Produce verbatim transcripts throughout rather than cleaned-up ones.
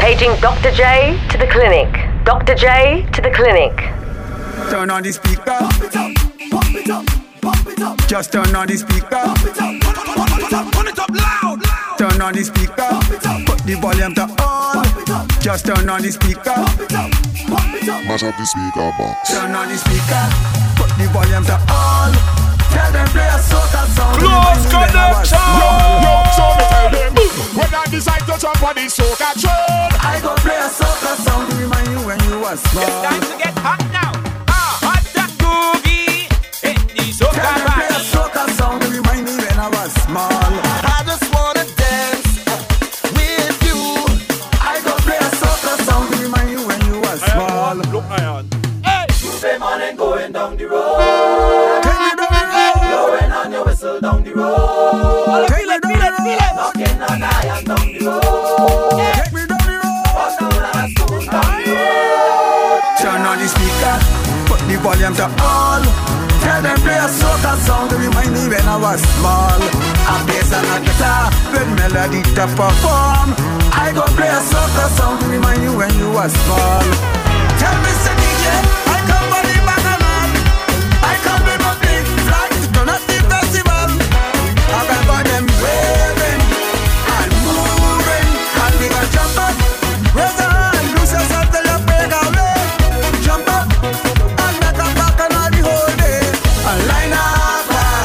Paging Doctor J to the clinic. Doctor J to the clinic. Turn on the speaker. Pump it up, pump it up, pump it up. Just turn on the speaker. Pump it up, pump it up, pump it up loud. Turn on the speaker. Pump it up. Put the volume to all. Pump it up. Just turn on the speaker. Pump it up, pump it up. Mash up the speaker box. Turn on the speaker. Put the volume to all. Tell them play a soca song. Close connection. Yo, yo, so me tell them. When I decide to jump on the soca train, I go play a soca song to remind you when you were small. It's time to get hot now. Ah, hot that boogie. Hit the soca Tell them play a soca song to remind me when I was small. I just wanna dance with you. I go play a soca song to remind you when you were small. Look, Iron. Hey! Tuesday morning going down the road. Take me down the road. Blowing on your whistle down the road. Take me down the road. Knocking on iron down the road. Take me down the road. Walk down and spoon down the road. Turn on the speaker. Put the volume to all. Tell them play a soca song to remind me when I was small. A bass and a guitar with melody to perform. I go play a soca song to remind you when you were small. Tell Mister D J, I come for the Bagaman. I come with my big flag to turn up the festival. I can got them waving and moving, and we gon' jump up, raise your hand, lose yourself till you break away. Jump up and make a back on all the whole day. And line up,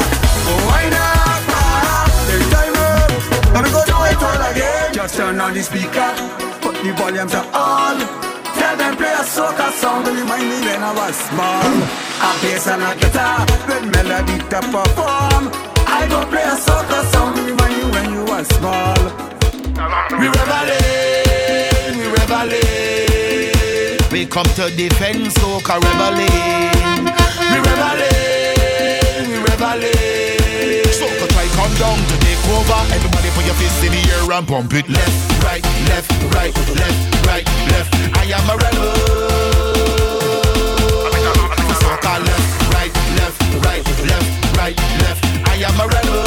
wind up, take time up, and we go do it all again. Just turn on the speaker, put the volume to all. Tell them play a soca song to remind me when I was small. A bass and a guitar with melody to perform. I go play a soca song to remind you when you were small. We reveling, we reveling. We come to defend soca rebelling. We reveling, we reveling. Soca try come down to take over. Everybody put your fist in the air and pump it. Left, right, left, right, left, right, left. I am a rebel. Soca left, right, left, right, left, right, left. I am a rebel.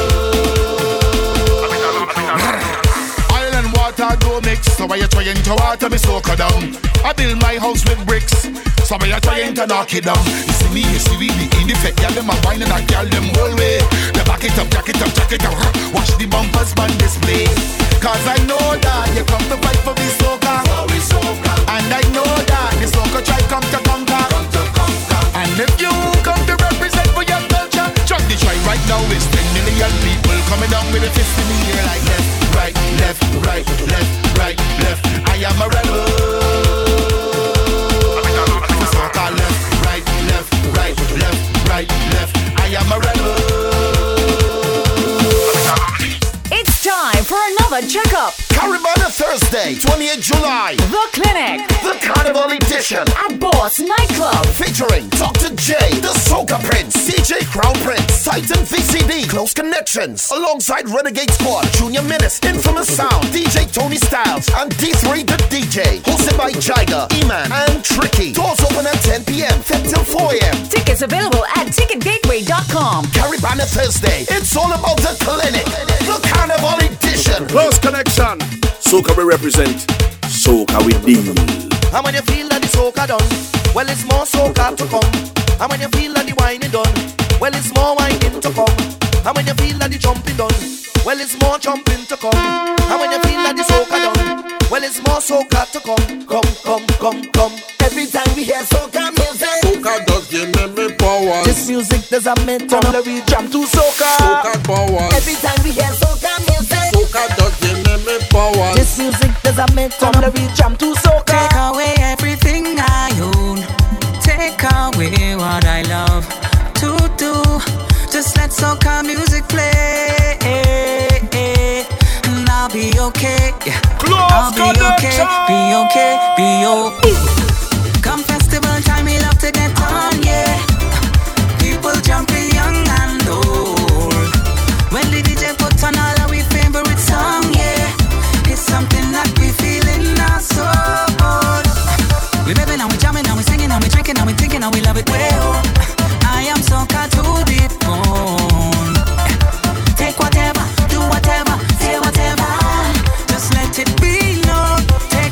Oil and water don't mix, so why you trying to water me soca down? I build my house with bricks, so why you trying to knock it down? You see me, you see we, the in effect, y'all them a wine and I girl them whole way. They back it up, jack it up, jack it up. Watch the bumpers man display. Cause I know that you come to fight for the soca, and I know that the soca try come to conquer. And if you come to represent for your culture, chuck the try right now is ten million people coming down with a fist in the air like left, right, left, right, left, right, left. I am a rebel. For soca left, right, left, right, left, right, left. I am a rebel. It's time for another checkup. Caribana Thursday, twenty-eighth July. The Clinic. The Carnival Edition. At Boss Nightclub. Featuring Doctor J, the Soca Prince, D J Crown Prince, Titan V C D, Close Connections, alongside Renegade Squad, Junior Menace, Infamous Sound, D J Tony Styles, and D three the D J. Hosted by Jaiga, E-Man, and Tricky. Doors open at ten p.m. fed till four a.m. Tickets available at ticket gateway dot com. Caribana Thursday. It's all about the Clinic. The Carnival Edition. Close connection. Soca we represent, Soca we deal. And when you feel that the soca done, well it's more soca to come. And when you feel that the whining done, well it's more whining to come. And when you feel that the jumping done, well it's more jumping to come. And when you feel that the soca done, well it's more soca to come. Come, come, come, come. Every time we hear soca music, Soca does give me power. this music does a mental. We jump to soca. Soca power. Every time we hear soca music, Soca does give me power. this music does a mental. We jump to soca. Take away everything I own. Take away what I love to do. Just let soca music play, and I'll be okay. I'll be okay, be okay, be okay. Come festival time, we love to get on, yeah. People jumping young and old. When the D J put on all of we favorite song, yeah. It's something that we feel in our soul. We rapping and we jamming and we singing and we drinking and we thinking and we love it well. I am soca to the bone. Take whatever, do whatever, say whatever. Just let it be known. Take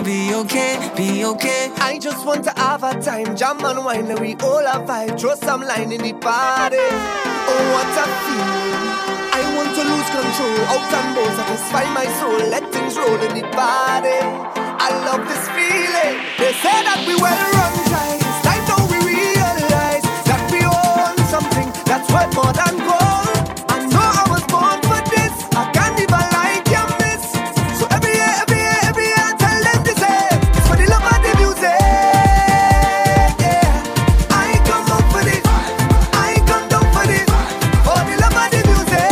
be okay, be okay. I just want to have a time, jam and wine, and we all have vibe. Throw some line in the party. Oh, what a feeling. I want to lose control, out and bold, satisfy my soul. Let things roll in the party. I love this feeling. They say that we well run tight. It's time now we realize that we own something that's worth more than gold. I know I was born for this. I can't even like you miss. So every year, every year, every year I tell them to say it's for the love of the music. Yeah, I come up for this. I come down for this. For the love of the music.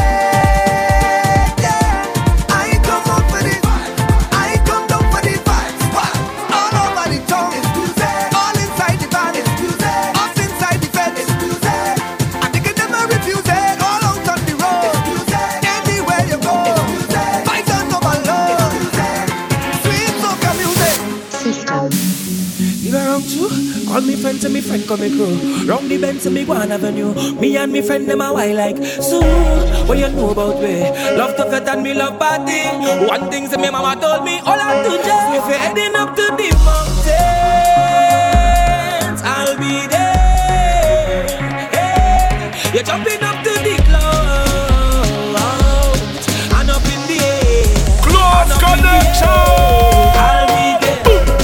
Yeah, I come up for this. I come down for this. All over the town is music. All inside the band is music. Us inside the bed is music. I think it never refuse it. All out on the road is music. Anywhere you go is music. Fight on over love is music. Sweet soca music. You around too? Call me friend to me friend come me crew. Round the bend to me Guan Avenue. Me and me friend them a while like so. What you know about me? Love to vet and me love party. One thing that me mama told me, all I do just if you're heading up to the mountains, I'll be there. Hey, you're jumping up to the clouds and up in the air. Close connection. I'll be there.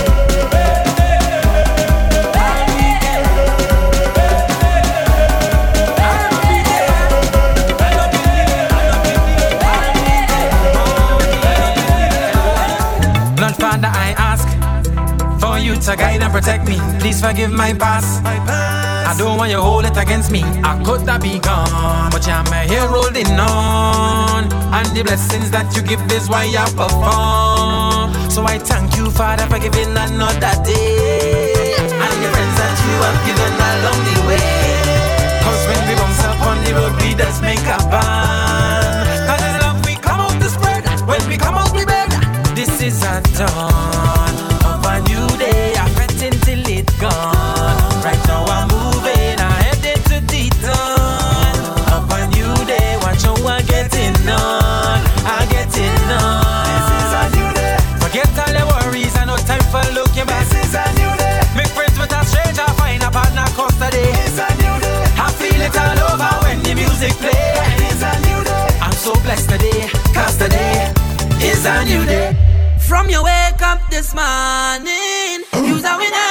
Father, I ask for you to guide and protect me. Please forgive my past. I don't want you to hold it against me. I could have be gone, but you're my here holding on. And the blessings that you give is why I perform. So I thank you, Father, for giving another day. And the friends that you have given along the way. Cause when we bounce up on the road, we just make a band. Cause it's love we come out to spread. When we come out we beg. This is a dawn of a new day. I fret until it's gone. Right now I'm moving, I'm headed to the dawn of a new day. Watch how I'm getting on, I'm getting on. This is a new day. Forget all the worries, I no time for looking back. This is a new day. Make friends with a stranger, find a partner cause today. It's a new day. I feel it all over when the music plays. It's a new day. I'm so blessed today, cause today is a new day. From your wake up this morning, you's a winner,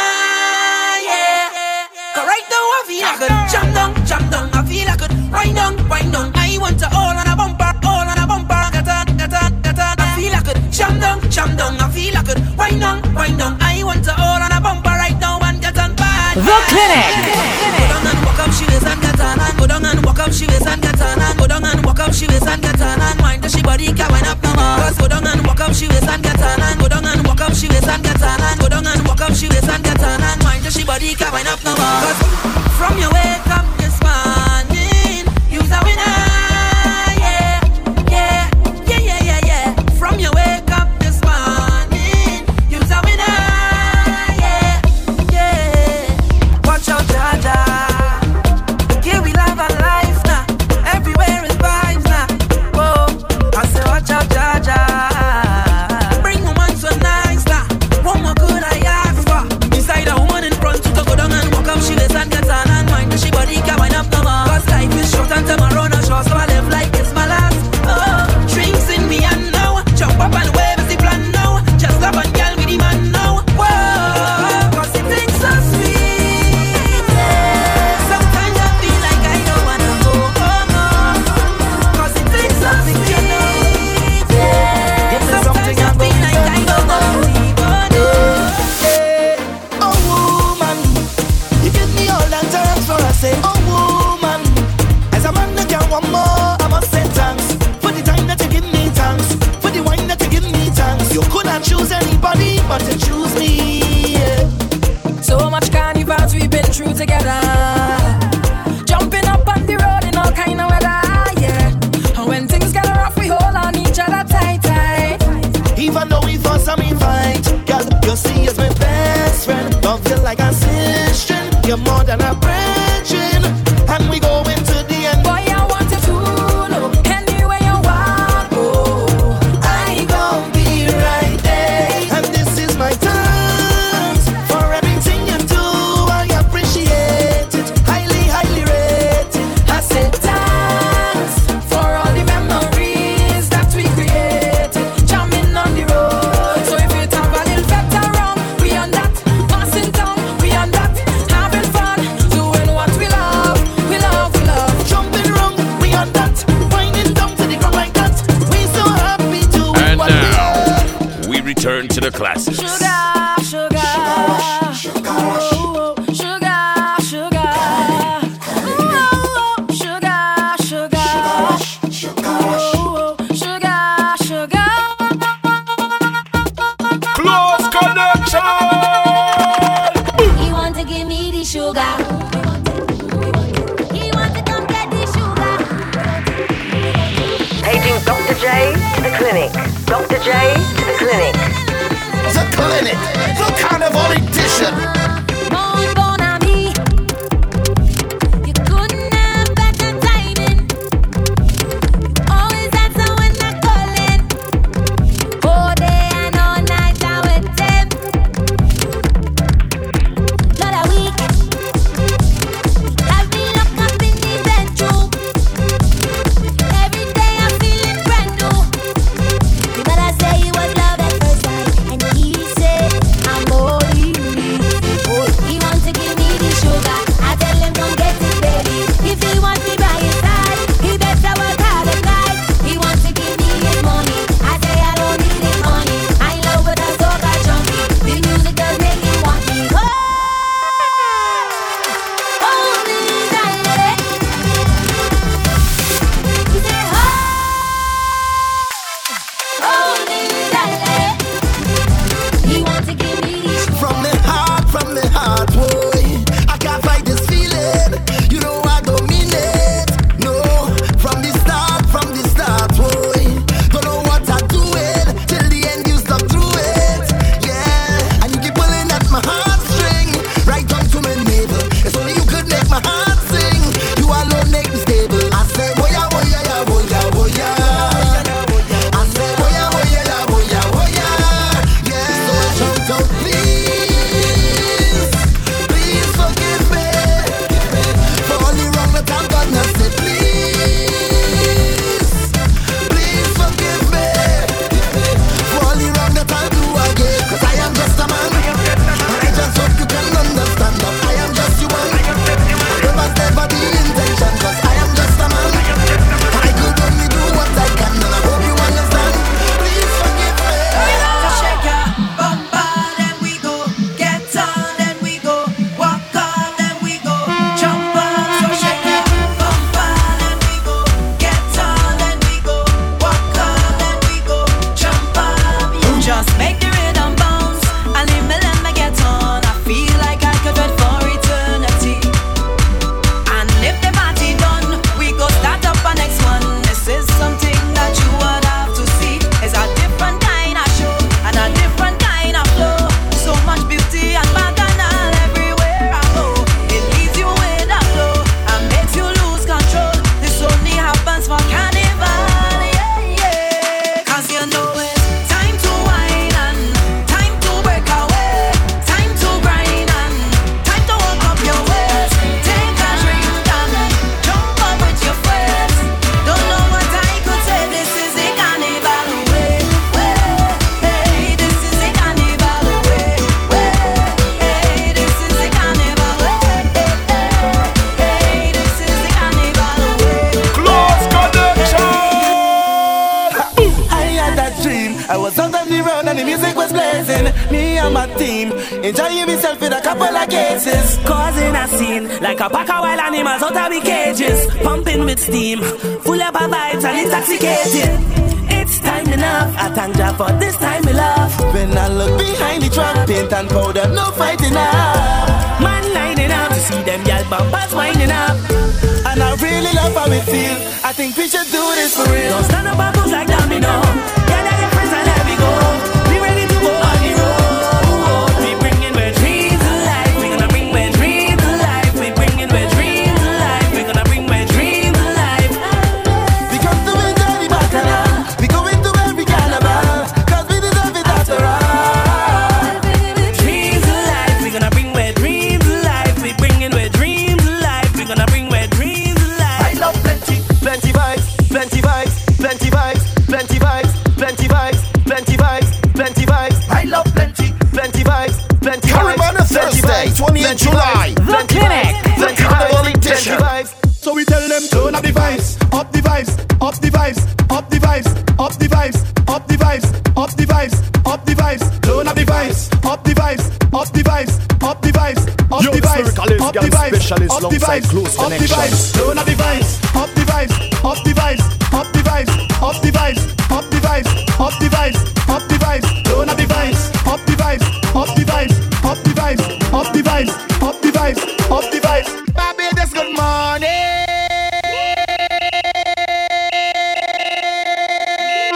yeah. Cause right now I feel I could jump down, jump down. I feel I could wind down, wind down. I want to all on a bumper, all on a bumper. Get on, get on, get on. I feel I could jump down, jump down. I feel I could wind down, wind down. I want to all on a bumper right now and get on bad. The Clinic. Go down and walk up, she waist and get on and go down and walk up, she waist and get on and go down and walk up, she waist and get on and wind the she body can wind up no more. Cause go down and walk up, she waist and get on and go down and walk up, she waist and get on and go down and walk up, she waist and get on and wind the she body can wind up no more. Cause from your wake up this morning, you's a winner, yeah, yeah, yeah, yeah, yeah, yeah. From your wake up this morning, you's a winner, yeah, yeah. Watch out, Jaja. Here we live our life now. Everywhere is vibes now. Whoa, I say watch out, Jaja. Bring woman so nice now. What more could I ask for? Beside a woman in front, to go down and walk up, she waist and get on and wind. She body can wind up no more. Cause life is short and tomorrow no sure, so I live like it's my last. Oh, drinks in me and now, jump up and wave is the plan now. Just love and girl with the man now. Whoa, cause it things so sweet. Sometimes I feel like I don't wanna go home, no. Cause it things so sweet. Sometimes I feel like I don't wanna leave, oh no. Oh woman, you give me all that thanks for I say, oh woman. As a man that can want more, I must say thanks for the time that you give me, thanks for the wine that you give me, thanks. You couldn't choose anybody but to choose me, yeah. So much carnivals we've been through together, jumping up on the road in all kind of weather, yeah. And when things get rough, we hold on each other tight, tight. Even though we fuss and we fight, girl, you see as my best friend. Love you like a sister, you're more than a brethren. And we go into the end. Boy, I want you to know, anywhere you want, oh, I gon' be right there. And this is my time. J to the clinic. Doctor J to the clinic. The clinic, the carnival edition. Enjoying myself with a couple of cases, causing a scene like a pack of wild animals out of the cages, pumping with steam, full of vibes and intoxicating. It's time enough, I thank God for this time we love. When I look behind the truck, paint and powder, no fighting up. Man lining up to see them y'all bumpers winding up. And I really love how it feel, I think we should do this for real. Don't stand up and move like domino. Gather your friends and let me go. We ready to go on the road. twentieth of July, The Clinic, the carnival edition. So we tell them turn up the vibes, up the vibes, up the vibes, up the vibes, up the vibes, up the vibes, up the vibes, up the vibes, turn up the vibes, up the vibes, up the vibes, up the vibes, up the vibes, up the vibes, up the vibes, up the vibes, turn up the vibes, up the vibes, up the vibes, up the vibes, up the vibes, up the vibes, up the vibes, up the vibes, turn up the vibes, up the vibes, up the vibes, up the vibes, up the vibes, up the vibes, up the vibes. Barbados, good morning.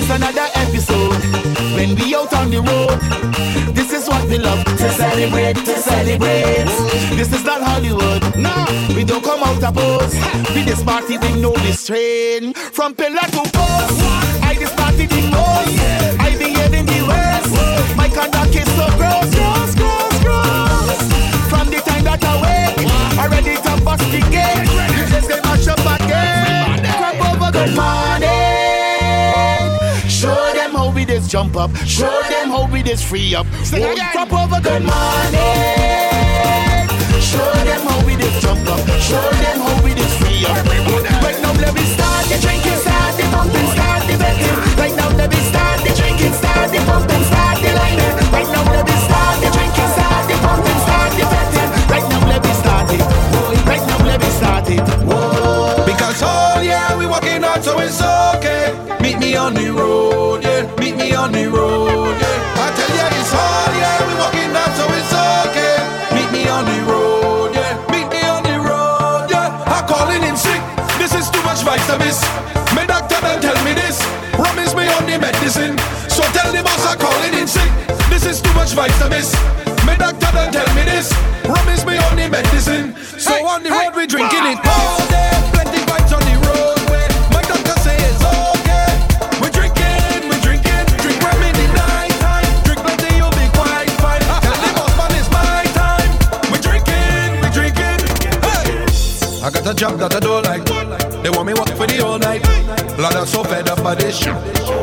It's another episode when we out on the road. This is what we love to celebrate, to celebrate. This is not Hollywood, no. We don't come out of pose. We this party with no restraint. From pillar to post, I this party the most. I behave in the West. My conduct is so gross, gross, gross, gross. From the time that I wake, I ready to bust the gate. You just get mash up again. Crap over, good morning. Show them how we this jump up. Show them how we this free up. Won't crap over, good morning. Show them how we this jump up. Show them how we this free up. Right now let me start the drinking, start the pumping, start the betting. Right now let me start the drinking, start the pumping, start the lining. Right now let me start the drinking, start the pumping, start the betting. Right now let me start it. Right now let me start it. Whoa. Because oh yeah, we walking out so it's okay. Meet me on the road, yeah. Meet me on the road, yeah. I tell ya it's all yeah, we walking out so it's okay. Meet me on the road, yeah. Meet me on the road, yeah. I'm calling in sick. This is too much vitamins. My doctor done tell me this. Promise me on the medicine. So tell the boss I'm calling in sick. This is too much vitamins. My doctor done tell me this. Promise me on the medicine. So hey, on the road hey, we drinking wow. it all day. Plenty vibes on the roadway. My doctor say it's okay. We drinking, we drinking. Drink rum in the night time. Drink plenty, you'll be quite fine. Tell the boss man it's my time. We drinking, we drinking. Hey. I got a job that I don't like. They want me work for the whole night. Lord, I'm so fed up by this shit.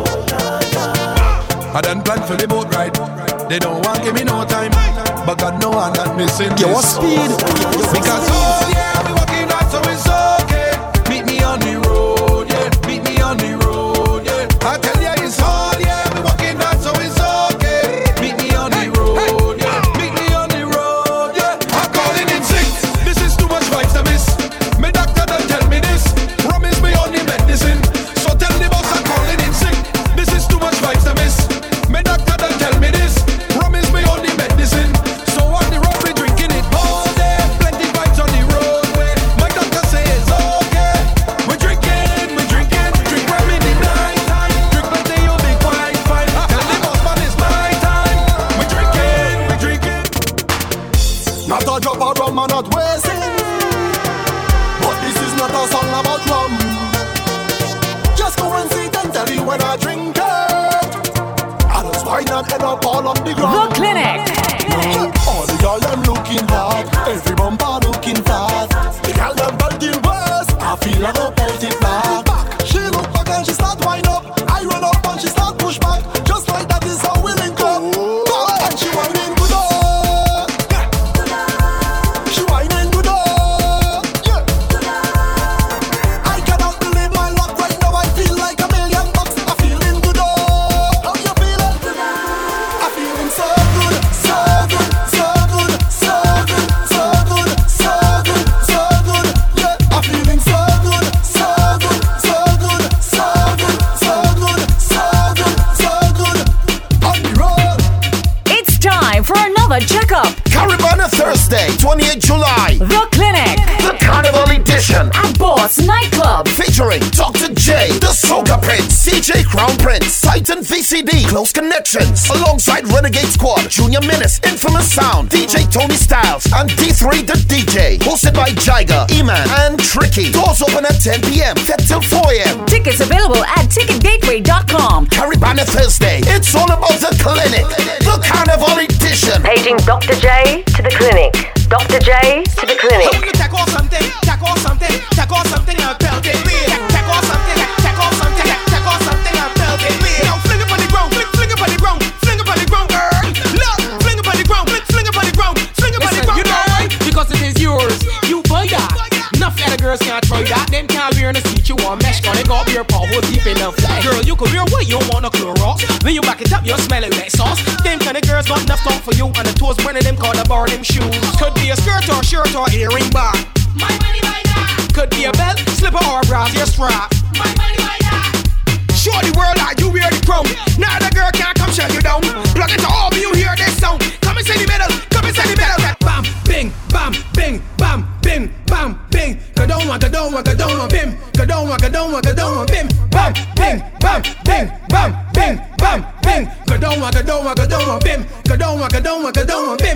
I done planned for the boat ride. They don't want give me no time, but God know I'm not missing this. Your speed. Because oh yeah, we walking out so it's okay. Meet me on the road, yeah. Meet me on the road, yeah. I tell ya it's all yeah, we walking out so it's okay. Meet me on the road, yeah. Meet me on the road, yeah. I'm calling in sick. This is too much vitamins. My doctor done tell me this. Promise me on the medicine. So tell the boss I'm calling in sick. This is too much vitamins. My doctor done tell me this. Promise me on the medicine. So on the road we drinking it all day. Plenty vibes on the roadway. My doctor say it's okay. We drinking, we drinking. Drink rum in the night time. Drink plenty, you'll be quite fine. Tell the boss man it's my time. We drinking, we drinking. Not a drop of rum and not wasting. But this is not a song about rum. Just go and sit and tell you when I drink it. Why not end up all on the ground? The Clinic. All the girls them looking hot. Every bumper looking fat. The girl them belting worse. I feel like a belting back. She look back and she start wind up. I run up and she start push back. Just like that is how we link up. And she whining good up. She whining good up. Yeah. I cannot believe my luck right now. I feel like a million bucks. I'm feeling good up. How you feeling? I'm feeling so good, so good, so good, so good, so good, so good, so good. Yeah, I'm feeling so good, so good, so good, so good, so good, so good, so good. On the road. It's time for another checkup. Caribana Thursday, twenty-eighth July. The Clinic. The Carnival Edition. At Boss Nightclub. Featuring Doctor J, The Soca Prince, C J Crown Prince, Titan V C D, Close Connections, alongside Renegade Squad, Junior Menace, Infamous Sound, D J Tony Styles, and D three The D J. Hosted by Jaiga, E-Man, and Tricky. Doors open at ten p.m. ten till four a.m. Tickets available at ticket gateway dot com. Caribana Thursday. It's all about the Clinic. The Carnival Edition. Paging Doctor J to the Clinic. Doctor J to the Clinic. So when you take off something, take off something, take off something and belt it. Take off something, take off something, take off something and belt it. Now fling it on the ground, fling, fling it on the ground, fling it on the ground, girl. Look, fling it on the ground, fling, fling it on the ground, fling it on the ground. You know why? Because it is yours. You buy that. Enough other girls can't try that. Them can't wear in the seat you want mesh. Gonna go your power deep enough. Girl, you could wear what you want a Clorox. When you back it up, you smell it like sauce. Them kind of girls got enough talk for you, and the toes burning them call the bar them shoes. Could be a skirt or shirt or earring bar. My money by that. Could be a belt, slipper or brassiere strap. My money by that. Show the world how you wear the crown. Now the girl can't come shut you down. Plug it to all, you hear this sound. Come inside the middle, come inside the middle. Bam, bing, bam, bing, bam, bing, bam, bing. Go don't want to don't down, go down, bim, go down, go down, go down, bim, bam, bing, bam, bing, bam, bing, bam, bing, go down, go down, go down, bim, go down, go down, go down, bim.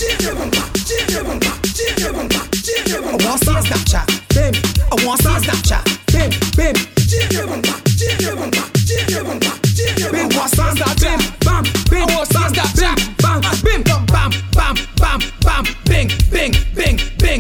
I want to see a Snapchat, bim. I want to see a Snapchat, bim, bim. Bim, what's that? Bim, bam, bim, what's that? Bim, bam, bim, bam, bam, bam, bam, bam, bing, bing, bing, bing.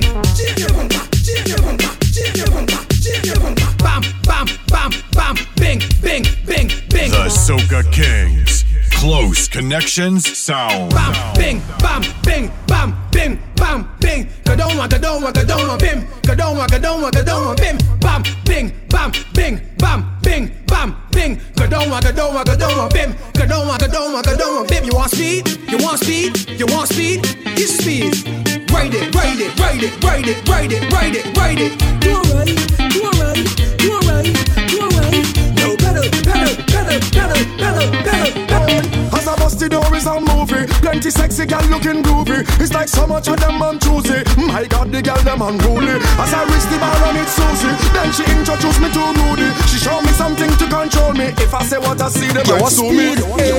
Bam, bam, bam, bam, bing, bing, bing, bing. The Soca Kings. Close Connections Sound. Bam, bing, bam, bing, bam, bing, bam, bing. Go down, go down, go down, bim. Go down, go down, go down, bim. Bam, bing, bam, bing, bam, bing, bam, bing. Go down, go down, go down, bim. Go down, go down, go down, bim. You want speed? You want speed? You want speed? It's speed. Ride it, ride it, ride it, ride it, ride it, ride it, ride it. Do alright, do alright, do alright, do alright. No pedal, pedal, pedal, pedal, pedal, pedal, pedal. As I bust the door is a movie. Plenty sexy gal looking groovy. It's like so much of them man choosy. My God, the gal them unruly. As I reach the bar and it's Susie, then she introduced me to Rudy. She showed me something to control me. If I say what I see, they might sue me.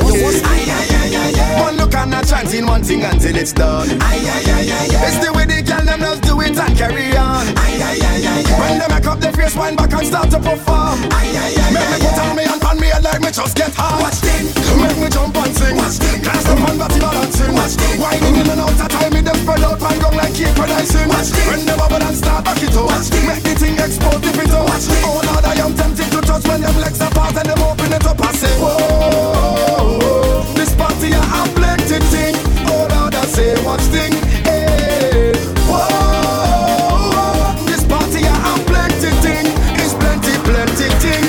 One look and a chance in one thing until it's done. It's the way the gal them just do it and carry on. When they make up their face, wind back and start to perform. Make me put on me and pan me and like me just get hard. Watch them. Make me jump and sing. Class up and body balancing. Winding in and out of time, me them spread out and gong like keep producing. When the bubble and start back it up, make the thing explode if it out. Oh Lord, I am tempted to touch when them legs apart and them open it up. I say, whoa, this party a afflicted thing. Oh Lord, I say, watch thing. Hey, whoa, this party a afflicted thing. It's plenty, plenty thing.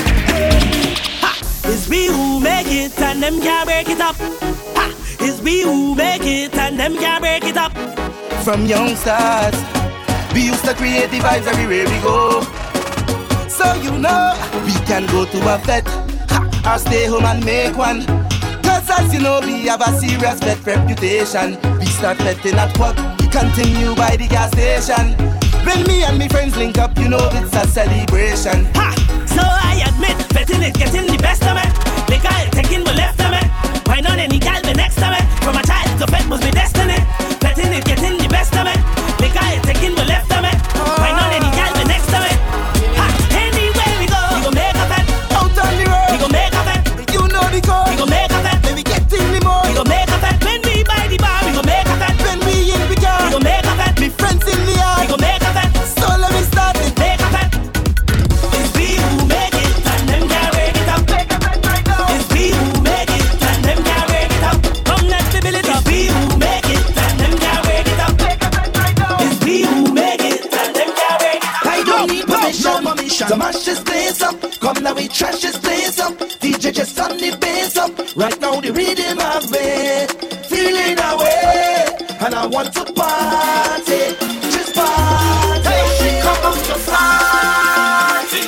It's we who make it and them can't break it up. Ha! It's we who make it and them can't break it up. From young stars, we used to create the vibes everywhere we go. So you know, we can go to a fete, ha, or stay home and make one. Cause as you know, we have a serious vet reputation. We start fetting at work, continue by the gas station. When me and me friends link up, you know it's a celebration. Ha! So I admit, betting it getting the best of me. The guy taking the left of me. Why not any guy the next of me? From a child to fed must be destiny. Betting it getting the best of me. The guy taking the left of me. Why not any guy the next of me? Ha! Anywhere we go, we gon' make a bet. Out on the road, we gon' make a bet. You know the code, we gon' make a bet. When we get in the mode, we gon' make a bet. When we buy the bar, we gon' make a bet. When we in the car, we gon' make a bet. Me friends in the yard, we gon' make a bet. So let me start it, make a bet. It's we who make it and them can't break it up. Make a bet right now. It's we who make it and them can't break it up. Come let's build it up. It's we who make it and them can't break it up. Make a bet right now. It's we who make it and them can't break it up. I don't need permission, permission to mash this place up. Come now we trash this place up. D J just turn the bass up. Right now the rhythm of me feeling away, and I want to party, just party. Hey, she come out to party,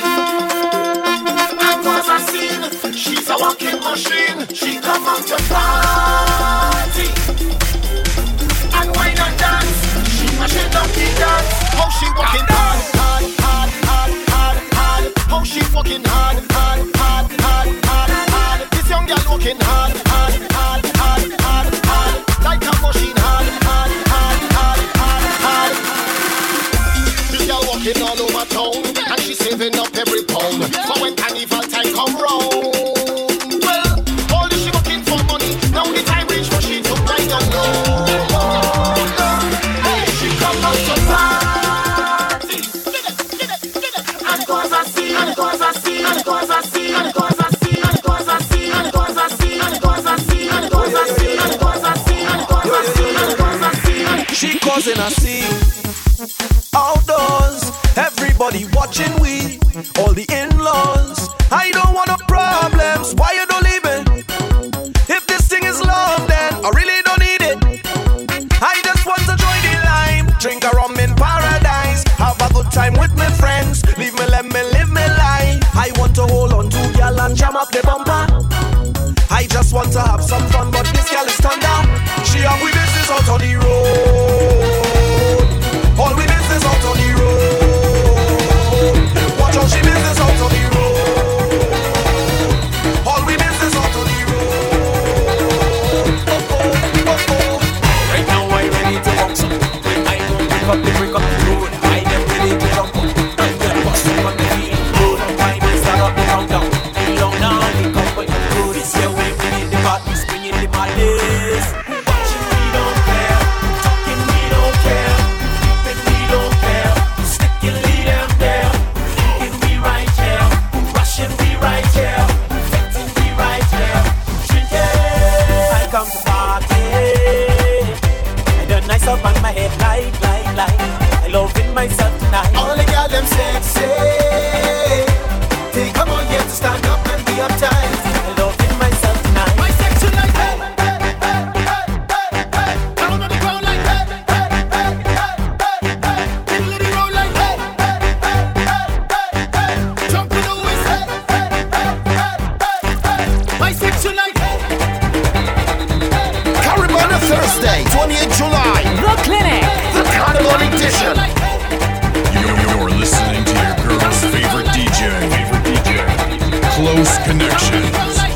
and was a scene. She's a walking machine. She come out to party, and wine and dance. She mashing up the dance. How she walking hard, hard, hard, hard, hard, hard. How she walking hard, hard, hard, hard, hard, hard. This young girl walking hard, hard, hard, hard, hard, hard. Like a machine, hard, hard, hard, hard, hard, hard. This girl walking all over town, and she's saving up every pound for when carnival time come round. Well, all this she working for money. Now the time reach for she to ride on low. Hey, she come out to party, and cause a scene, and cause a scene, and cause a scene, and cause a scene, and cause a scene, and cause a scene, and cause a scene, and cause a scene, and cause a scene, and cause a scene, and cause a scene. She causing a scene outdoors. Everybody watching we, all the in-laws. I don't want no problems. Why you don't leave it? If this thing is love, then I really don't need it. I just want to join the line, drink a rum in paradise, have a good time with my friends. Leave me, let me live my life. I want to hold on to girl and jam up the bumper. I just want to have some fun, but this girl is thunder. She have we business out on the road. All we business out on the road. Connections.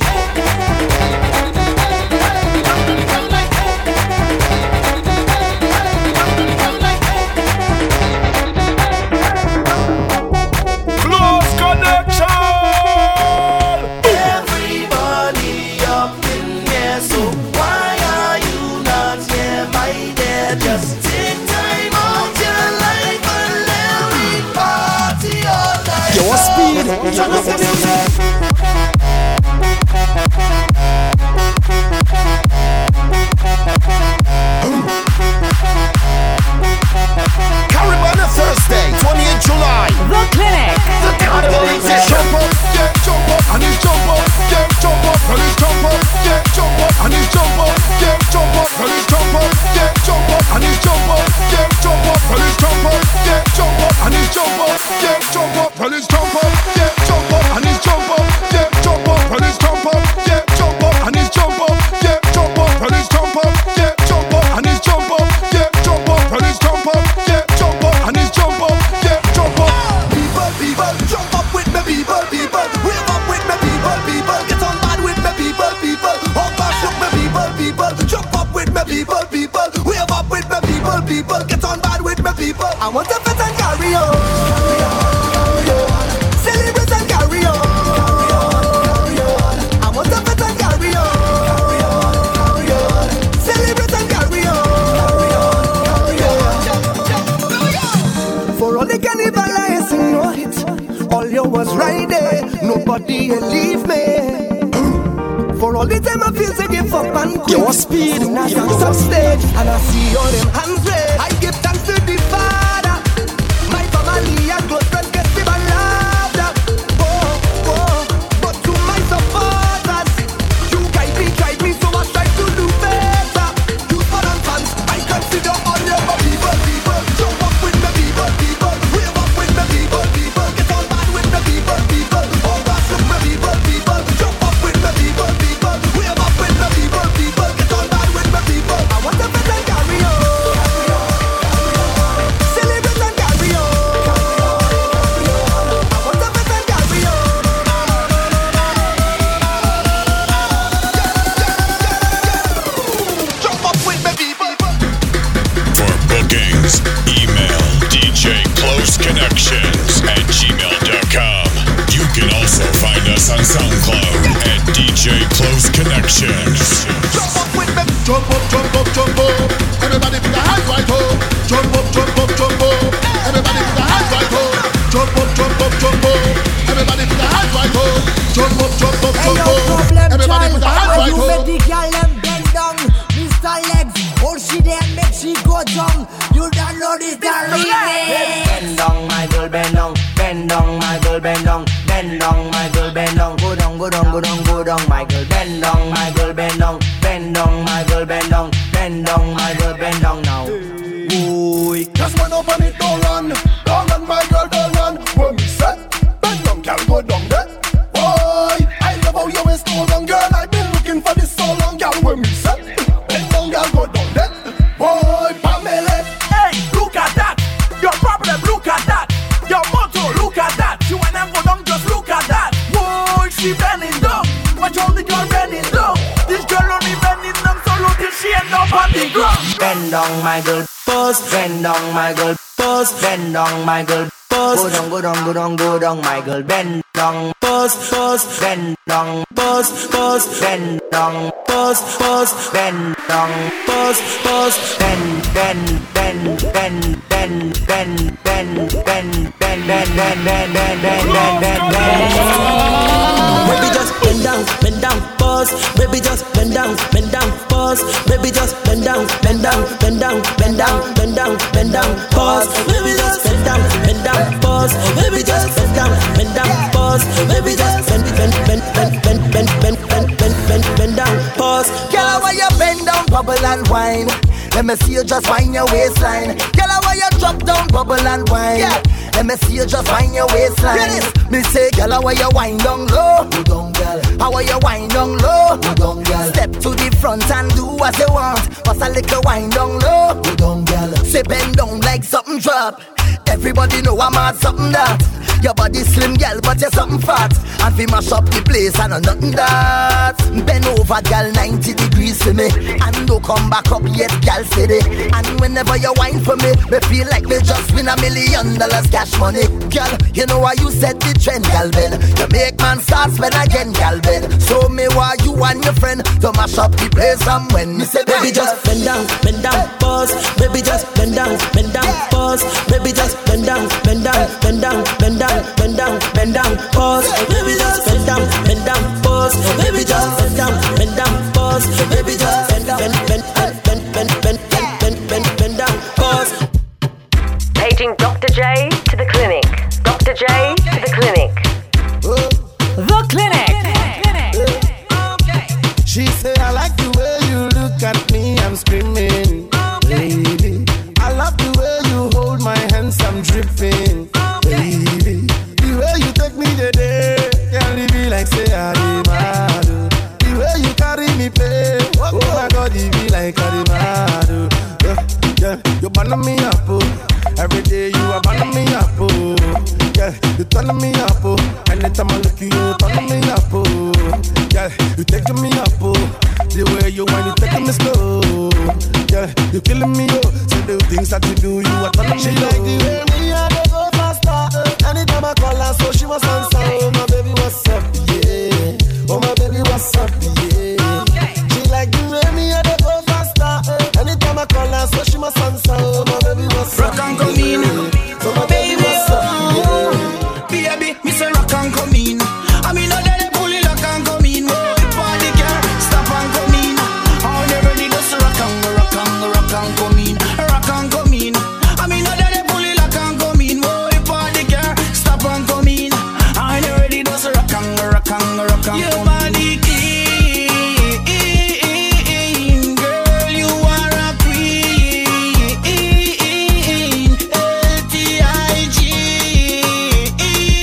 Caribana Thursday, twentieth of July. The Clinic. The Carnival Edition. Jump up, yeah, jump up, and it's jump up, yeah, jump up, and it's jump up, yeah, jump up, and it's jump up, yeah, jump up, and it's jump up, yeah, jump up, and it's jump up, yeah, jump up, and it's jump up, yeah, jump up, and it's jump up, yeah, jump up, and it's jump up, yeah, jump up, and it's jump up, yeah, jump up, and it's jump up, yeah, jump up, and it's jump up, yeah, jump up, and it's jump up, yeah, jump up, and it's jump up, yeah, jump up, and it's jump up, yeah, jump up, and it's jump up, yeah, jump up. People, people, jump up with me, people, people. Wave up with me, people, people. Get on bad with me, people, people. Oh gosh, look me, people, people. Jump up with me, people, people. Wave up with me, people, people. Get on bad with me, people. I want to fit and carry on. Celebrate and carry on. I want to fit and carry on. Celebrate and carry on. For all the cannibalize in your hit, all you was right there. Nobody will leave me. For all the time I feel to give up and quit. Your speed, and I stand on stage and I see all them hands raised. I give thanks to the Father, my family and close friends get the laughter. Oh, oh, but to my supporters, you guide me, guide me, so I try to do better. You fun and fans, I consider all your people, people. Jump up with me, people, people. Wave up with me, people, people. Get on bad with me, people, people. Oh, gosh, look me, people, people. Jump up with me, people, people. Wave up with me, people, people. Get on bad with me, people. I want to fit and carry on. Celebrate and carry on. I want to fit and carry on. Jump up with me, people. For bookings, email D J Close Connections at gmail dot com. You can also find us on SoundCloud at D J Close Connections. Jump up with me, jump up, jump up, jump up. Everybody put the hands right up. Jump up, jump up, jump up. Everybody put the hands right up. Jump up, jump up, jump up. Everybody put the hands right up. Jump up, jump up, jump up. Everybody put the hands right up. The girl them bend down, Mister Legs. Hold she there, make she go down. You don't know this the remix. Bend down, my girl, bend down. Bend down, my girl, bend down. Bend down, my girl, bend down. Go down, go down, go down, go down, my girl. Bend down, my girl, bend down. Bend down, my girl, bend down. Bend down, my girl, bend down now. Ooh, just run up on it, don't run. Don't run, my girl, don't run. When we set, bend down, girl, go down there. Boy, I love how you waist go down, girl. I've been looking for this so long, girl. When we set, bend down, girl, go down there. Boy, Pamela. Hey, look at that. Your problem, look at that. Your motto, look at that. You and them go down, just look at that. Whoa, she bending down. Watch all the girl bending down. This girl only bending down so low till she end up on the ground. Bend down, my girl, pose. Bend down, my girl, pose. Bend down, my girl, pose. Go down, go down, go down, go down, my girl. Bend down, pose, pose. Bend down, pose, pose. Bend down, pose, pose. Bend down, pose, pose. Bend, bend, bend, bend, bend, bend, bend, bend, bend, bend, bend, bend, bend, bend, bend, bend. Baby just bend down, bend down, pause. Baby just bend down, bend down, pause. Baby just bend down, bend down, bend down, bend down, bend down, bend down, pause. Baby just bend down, bend down, pause. Baby just bend down, bend down, pause. Baby just bend, bend, bend, bend, bend, bend, bend, bend, bend, bend, bend down, pause. Girl, why you bend down, bubble and wine? Let me see you just wind your waistline. Girl, why you drop down, bubble and wine? Yeah. Let me see you just wind your waistline. Me say, girl, why you wind down low? Go down, girl. How are you wind down low? Go down, girl. Step to the front and do what you want. Pass a little wind down low. Go down, girl. Say bend down like something drop. Everybody know I'm at something that. Your body slim, girl, but you're something fat. And we mash up the place, I know nothing that. Bend over, girl, ninety degrees for me. And don't come back up yet, girl, steady. And whenever you whine for me, me feel like me just win a million dollars cash money. Girl, you know why you set the trend, girl, Ben. You make man start spend again, girl, Ben. So me why you and your friend to mash up the place from when me say, baby, just bend down, bend down, pause. Baby, just bend down, bend down, pause. Baby, just bend down, bend down, bend down, bend down. Bend down, bend down, pause. Baby, just bend down, bend down, pause. Baby, just bend down, bend down, pause. Baby, just bend down, bend, bend, bend, bend, bend, bend, bend, bend, bend down, pause. Paging Doctor J to the clinic. Doctor J to the clinic. The clinic. She say I like the way you look at me, I'm screaming. Baby, I love the way you hold my hands, I'm dripping. Baby, the way you take me today, can't leave me like say I did mad. The way you carry me play, oh my God, it be like I did mad. Yeah, yeah, you burn me up, oh. Every day you are burning me up, oh. Yeah, you turn me up, oh. Anytime I look at you, turn me up, oh. Yeah, you taking me up, oh. The way you want, you taking me slow. Yeah, you killing me, oh. So the things that you do, you are turning me low. She like the way me and they go faster. Anytime I call her, so she was answer. Oh my baby, what's up, yeah. Oh my baby, what's up, yeah. She like the way me and they go faster. Anytime I call her, so she must answer. Oh my baby, what's up, rock and come in. Oh my baby, what's up, yeah. Baby, me say rock and come in. I mean, I let it pull it lock and come in. If party can stop and come in. How they ready to rock and rock and rock and come in, rock and come in. I mean, I let it pull it lock and come in. If party can stop and come in. How they ready to rock and rock and rock and come in. Your body clean, girl, you are a queen. L T I G,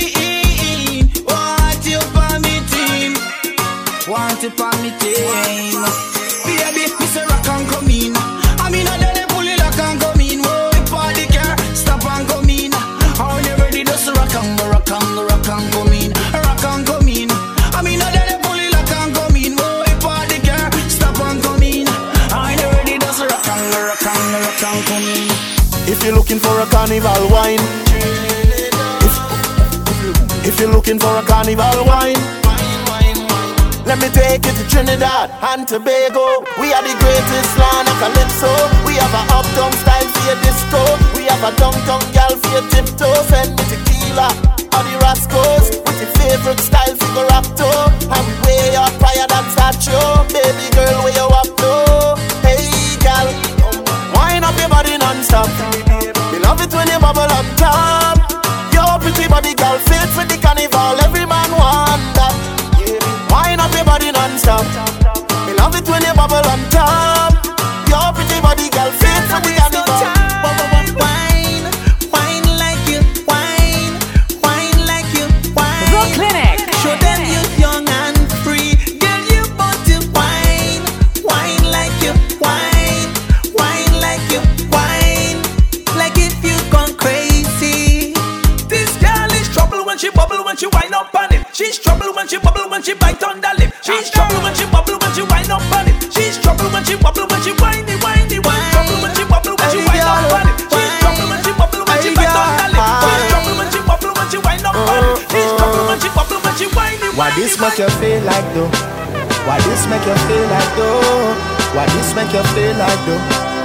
what you permitting? Want you permitting? Baby, me say rock and come in. I mean, I let it pull it lock and come in. Oh, if party can stop and come in. How they ready to rock and rock and rock and come in, rock and come in. I mean, I let it pull it lock and come in. Oh, if party can stop and come in. How they ready to rock and rock and rock and come in. If you're looking for a carnival wine, if, if you're looking for a carnival wine, let me take you to Trinidad and Tobago. We are the greatest land of Calypso. We have a uptown style for your disco. We have a downtown gal for your tiptoe. Send me tequila or the Rascos with your favorite style for your rapto. And we way up higher than Satcho. Baby girl, where you up to? Hey gal, wind up your body non-stop. We love it when you bubble on top. Your pretty body girl fit for the carnival. Every man want that. Wind up your body non-stop. Me love it when you bubble on top. Your pretty body girl fit for the carnival. Wine, wine like you, wine, wine like you, wine. The clinic. Show them you're young and free. Girl, you want to wine, wine like you, wine, wine like you, wine. Like if you gone crazy. This girl is trouble when she bubble, when she wind up on it. She's trouble when she bubble, when she bite on the lip. She's trouble when she bubble, when she wind up on it. She's trouble when she bubble, when she windy, windy, windy. Trouble when she bubble, when she wind up on it. She's trouble when she bubble, when she bite on the lip. She's trouble when she bubble, when she wind up on it. She's trouble when she bubble, when she windy, windy. Why this make you feel like though? Why this make you feel like though? Why this make you feel like though?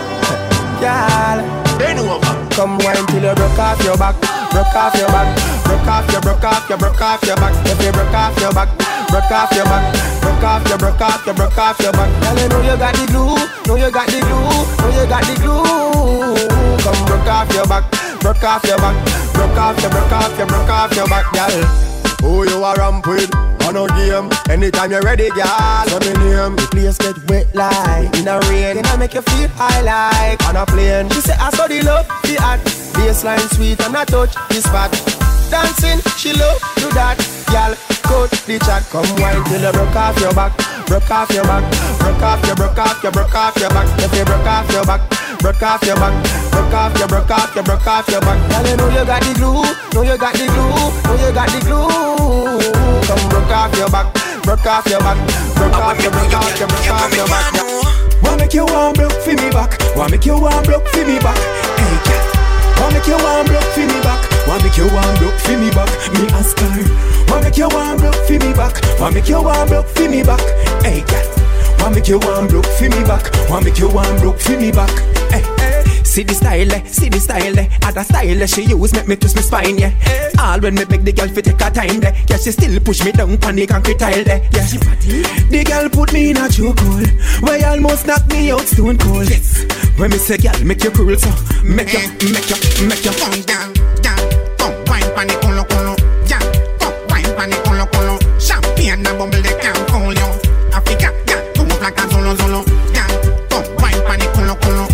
Girl, bend over. Come wine till you broke off your back, broke off your back, broke off your, broke off your, broke off your back. If you broke off your back, broke off your back, broke off your, broke off your, broke off your back. Girl, you know you got the glue, know you got the glue, know you got the glue. Come broke off your back, broke off your back, broke off your, broke off your, broke off your back, girl. Who you are ramp with? On a game, anytime you're ready, girl. So me name, the place get wet like in a rain. Then I make you feel high like on a plane. She say I saw the love, the art, baseline sweet and I touch the spot. Dancing, she love do that, girl. Go out the chat. Come wine till you broke off your back. Broke off your back. Broke off your, broke off your, broke off your back. If you broke off your back. Broke off your back. Broke off your, broke off your, broke off your back. Girl, you know you got the glue. Know you got the glue. Know you got the glue. Come broke off your back. Broke off your back. Broke off your, broke off your, broke off your back. Wanna make you one broke for me back. Wanna make you one broke for me back. Hey, cat. Wanna make you one broke for me back. Wanna make you one broke for me back. Me ask her. Wanna make you one broke for me back. Wanna make you one broke for me back. Hey, cat. Wanna make you one broke for me back. Wanna make you one broke for me back. Hey, hey. See the style, eh? See the style, eh? Other style eh? She use make me twist my spine, yeah. All when me make the girl fi take her time, there. Yeah, she still push me down on the concrete tile, there. Yeah, she party. The girl put me in a chokehold, where you almost knock me out stone cold. Yes. When me say, girl, make you cool, so make you, make you, make you. Come down, down, come wine pon the colo colo, yeah. Come wine pon the colo colo. Champagne and bubble they can't fool you. Africa, yeah, come up like a zolo zolo, yeah. Come wine pon the colo colo.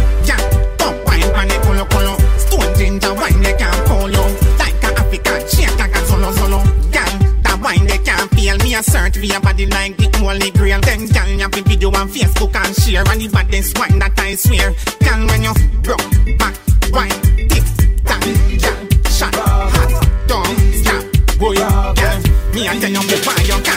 Stone ginger wine they can't fool you. Like a African shake like a zolo zolo. Girl, that wine they can't feel me a search for your body like the holy grail. Then girl, you have a video on Facebook and share. And the baddest wine that I swear. Girl, when you broke back, wine, tick, tack, girl, shot, hot, down, yeah, boy, girl. Me and tell you before you can.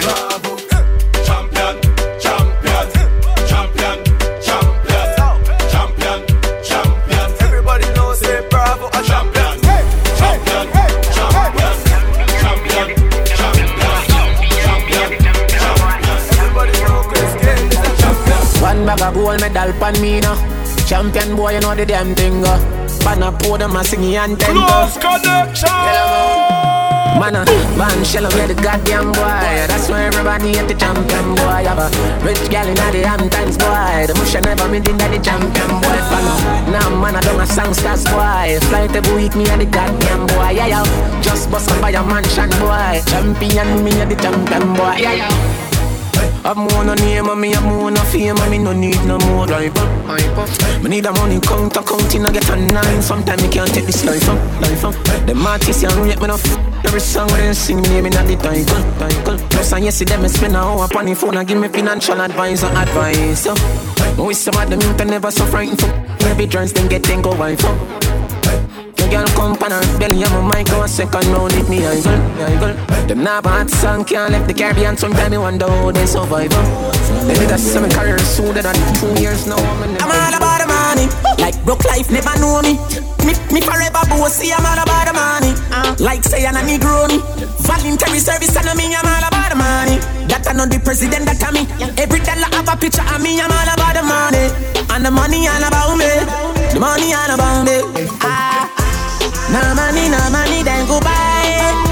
Champion, champion, champion, champion, champion, champion. Everybody knows say bravo a champion. Champion, champion, champion, champion, champion, champion. Everybody knows Chris King is a champion. One bag of gold medal pan me now. Champion boy, you know the damn thing. Pan a pour them a singing and tempo. Close connection. Man, a man shell of the goddamn boy. That's why everybody at the champion boy. Have a rich gal in the Hamptons boy. The mush never made in the champion boy. Follow. Now man, I don't a songsters boy. Fly to week me at the goddamn boy. Yeah, yeah. Just bust up by a mansion boy. Champion me at the champion boy. Yeah, yeah. I've more no name and me have more no fame and me no need no more drive up. Me need a money count, accounting, I get a nine. Sometimes me can't take this life up, life up. Them artists can't rate me enough. Every song when they sing me, me not the title, title. Plus and yes, see them me spend a hour upon the phone and give me financial advice and advice. So, but with some of them youth never so frightened for. Every trans them get then go wife up. The girl come pan her belly and my mic go a second round with me I girl, I girl. Them nah bad song can't left the Caribbean. Sometimes me wonder how they survive. They did a seven career sooner than two years now. I'm all about the money. Like broke life never know me. Me, me forever bossy, I'm all about the money. uh, Like say I'm a Negro me. Voluntary service and me, I'm all about the money. That I know the president that me. Every dollar have a picture of me, I'm all about the money. And the money all about me. The money all about me. Ah, no money, no money, then go buy.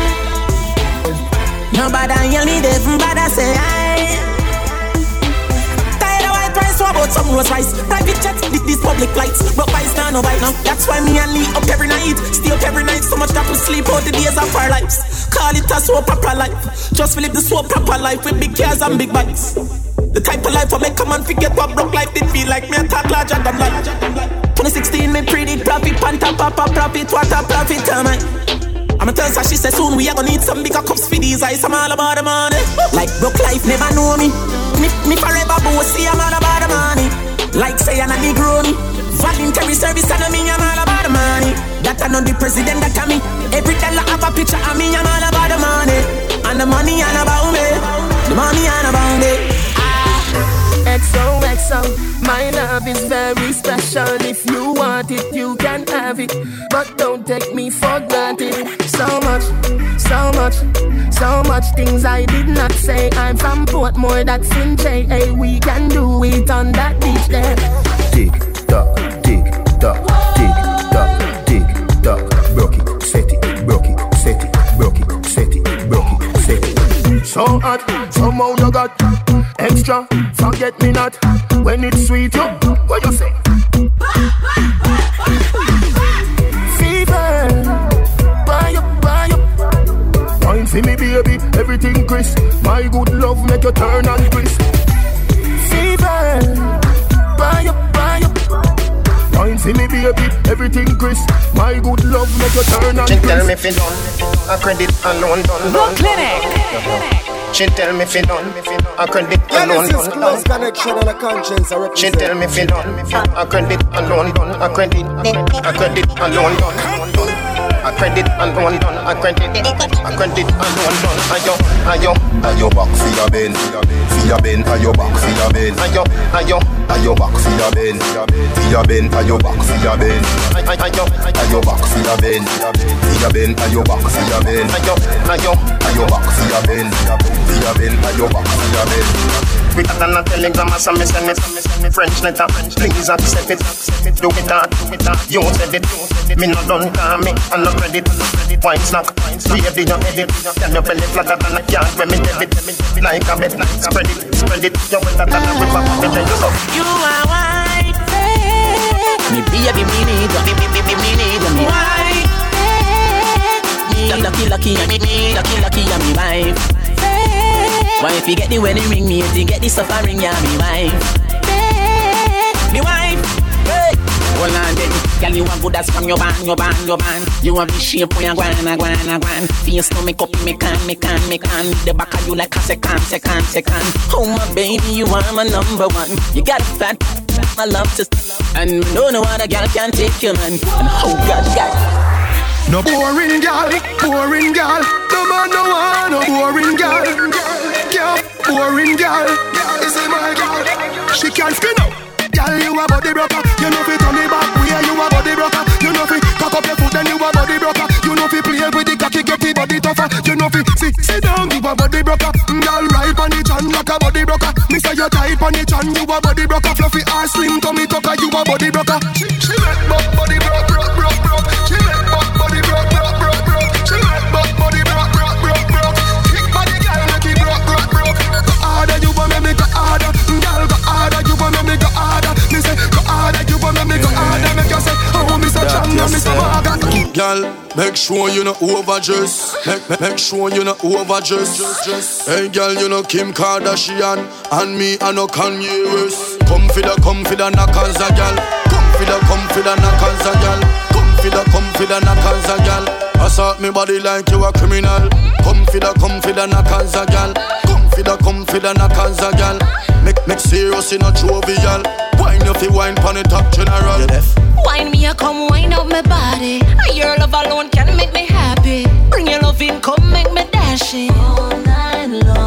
Nobody hear me, they from bad I say aye. Tired of white price, so about some Rolls Royce. Private jets, these public flights. But by stand no bite now. That's why me and Lee up every night. Stay up every night, so much that we sleep out the days of our lives. Call it a soap opera life. Just live the soap proper life with big cars and big bikes. The type of life I make a man forget what broke life did feel like. Me a talk larger than life. twenty sixteen me predict profit, panta papa profit, what a profit am I? I'ma tell her she said soon we are gonna need some bigger cups for these eyes. I'm all about the money. Like broke life never know me. Me, me forever bossy, I'm all about the money. Like say I'm a Negro me. Voluntary service and me, I'm all about the money. That I know the president that I me. Every dollar have a picture of me, I'm all about the money. And the money all about me. The money all about me. X O X O, my love is very special. If you want it, you can have it. But don't take me for granted. So much, so much, so much things I did not say. I'm from Portmore, that's in J A. We can do it on that beach there. Dig, duck, dig, duck, dig, duck, dig, duck. Broke it, set it, broke it, set it, broke it, set it, broke it, set it. So hot, somehow you got extra, forget me not. When it's sweet, you, what you say? Fever, buy up, buy up. Wine for me baby, everything crisp. My good love make you turn and crisp. Fever, buy up, buy up. Wine for me baby, everything crisp. My good love make you turn and crisp. She tell me if you done, a credit alone done, done, Clinic. done. She tell me fi done, a credit alone done. This is Close Connection and a conscience I represent. She tell me fi done, a credit alone done, a credit, a credit alone done, a credit alone done, a credit, a credit alone done. Ayo, ayo, ayo back fi ya ben, fi ya ben, ayo back fi ya ben, ayo, ayo, ayo back fi ya ben, fi ya ben, ayo back fi ya ben, ayo, ayo back fi ya ben, fi ya ben, ayo back fi ya ben, ayo, ayo, ayo back fi ya ben, fi ya ben, ayo back fi ya ben. We got on a telegram, so me send me, send me French letter. Please accept it, do it that, do it that. You said it, me not done call me, and no credit, wine snack. Baby, you edit, can you belly flatter than a cat when me debit, like a bed, spread it, spread it. You wet that and a rip up, me tell you so. You are white, me baby, me need, me me me me need me white. Me lucky, lucky, me me lucky, lucky, me wife. Why if you get the wedding ring, me if you get the suffering, yeah, me wife. Me wife, hey. Hold on then, girl, you are good as from your band, your band, your band. You have the shape when you guana, guana, guana. Face no make up, me can, me can, me can. The back of you like a second, second, second. Oh my baby, you are my number one. You got a fat, I love to, and no no other girl can take you, man. And oh God, God. No boring girl, boring girl. No man no one, no boring girl. Girl, boring girl. This is my girl. She can't spin out. Girl, you a body broker. You know fi turn it back. Where you a body broker. You know fi cock up your foot, then you a body broker. You know fi play with the cocky, get the body tougher. You know fi sit, sit down, you a body broker. Girl, ride on the chan like a body broker. Me say you tight on the chan, you a body broker. Fluffy or slim, tummy tucker, you a body broker. She, she make buck body broke, broke, broke, broke. She make buck body broke, broke, broke, broke. She make buck body broke, broke, broke, broke. Kick body girl, make it broke, broke, broke. Go harder, you want me go harder. Girl, go harder, you want me go harder. Me say go harder, you want me go harder. Make you say, oh, me so strong, me so maga. Girl, make sure you not overdress. Make, make, make sure you not overdress. Hey girl, you know Kim Kardashian and me I no Kanye West. Come for the, come for the knockers a girl. Come for the, come for the knockers a girl. Come for the, come for the knockers a girl. Assault me body like you a criminal. Come for the, come for the knockers a girl. Come for the, come for the knockers a girl. Make, make serious in a jovial. Wine you fi wine pon the top general. Wine me a come wine up my body. Your love alone can make me happy. Bring your love in, come make me dash it all night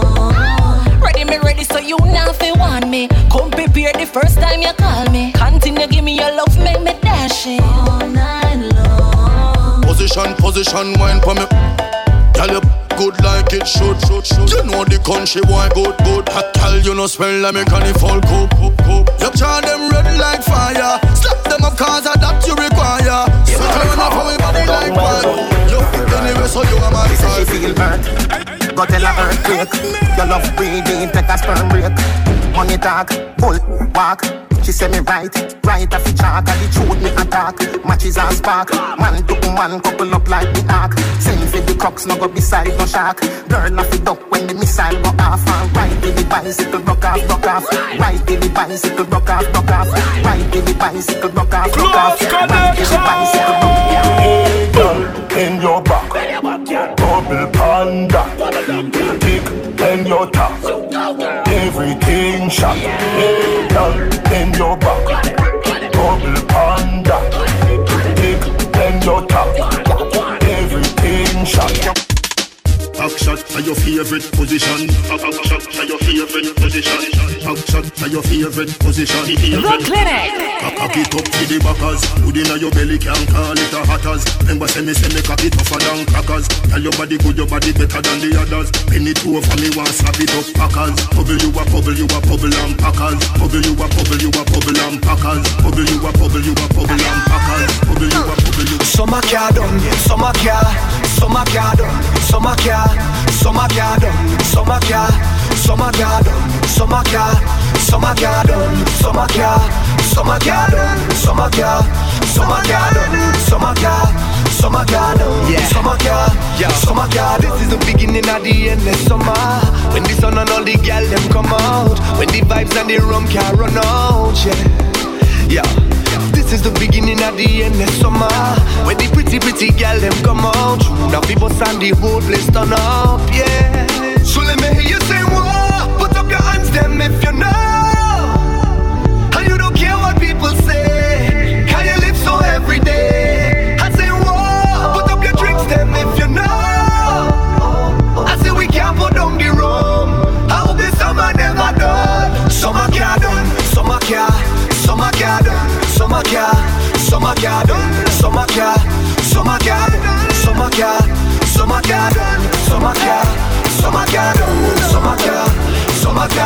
long. Ready me ready so you now fi want me. Come prepare the first time you call me. Continue give me your love, make me dash it all night long. Position, position, wine pon me. Girl you good like it should, should, should. You know the country boy good, good. Hot girl you know smell like me carnival coop, coop, coop. You charge them red like fire. Slap them up cause of that you require. So turn up for me body like one. You anyway so you a man. She say she feel hurt. Go tell her earthquake. Your love breathing, take a sperm break. Money talk, bull walk. She say me right, right off the chalk. And the truth me attack, matches and spark. Man to man couple up like the ark. Send for the crooks, no go beside no shark. Girl off the duck when the missile go off. And right with the bicycle, broke off, broke off. Right with the bicycle, broke off, broke off. Right with the bicycle, broke off, broke off. Right with the bicycle, broke off. Hey girl, in your back, double panda. Dick in your top, everything shot. Hey girl, in your back, double panda. Dick in your top, everything shot. Back shot to your favorite position. Back shot to your favorite position. Back shot to your favorite position. The Clinic. Cock it up to the backers. Good inna your belly can't call it a hatters. Remember say me say me cock it tougher than crackers. Tell your body good, your body better than the others. Penny two for me want slap it up packers. Bubble you a bubble, you a bubble and packers. Bubble you a bubble, you a bubble and packers. Bubble you a bubble, you a bubble and packers. Bubble you a bubble, you. Summer car done, summer car, summer car done, summer car. Summer garden, summer car, summer garden, summer car, summer garden, summer car, summer garden, summer car, summer garden, summer car, summer garden, yeah, summer car, yeah, summer car. This is the beginning of the endless summer. When the sun and all the girls them come out, when the vibes and the rum can run out, yeah, yeah. This is the beginning of the endless summer. When the pretty, pretty girl them come out. Now people stand the whole place turn up, yeah. So let me hear you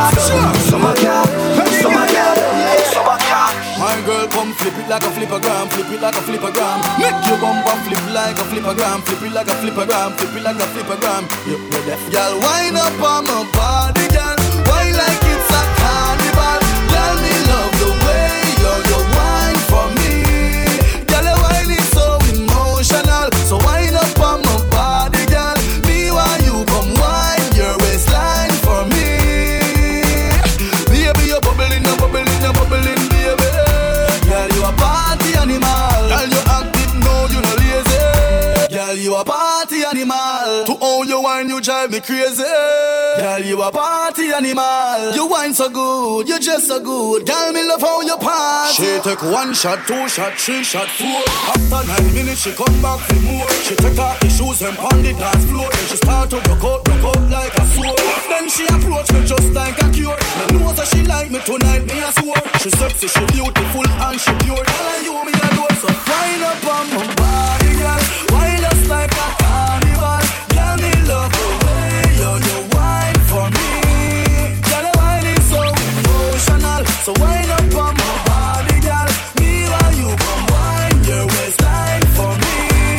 Summer girl, summer girl, summer girl. My girl, come flip it like a flippergram, flip it like a flippergram. Make your bumper flip like a flippergram, flip it like a flippergram, flip it like a flippergram. You deaf, girl, wind up on my body, girl. Why like it's a carnival? Girl, me love the way you you wine for me. Girl, your wine is so emotional, so wind up on my body, girl. Me while you come wine your waistline for me. Baby, you're bubbling, you're bubbling, you're bubbling, baby. Girl, you a party animal. Girl, you active, no, you no lazy. Girl, you a party animal. To all you wine, you drive me crazy. Girl, you a party animal. You wine so good, you just so good. Girl, me love how you party. She take one shot, two shot, three shot, four. After nine minutes, she come back for more. She take off the shoes and pound the dance floor. Then she start to rock out, rock out like a sword. Then she approach me just like a cure. Me know that she like me tonight, me a swore. She sexy, she beautiful and she pure. Girl, you me a know, so wind up on my body, girl. Wind us like a carnival. Girl, me love the way you you wine for me. Girl, the wine is so emotional, so wind up on my body, girl. Me while you come wine your waistline for me.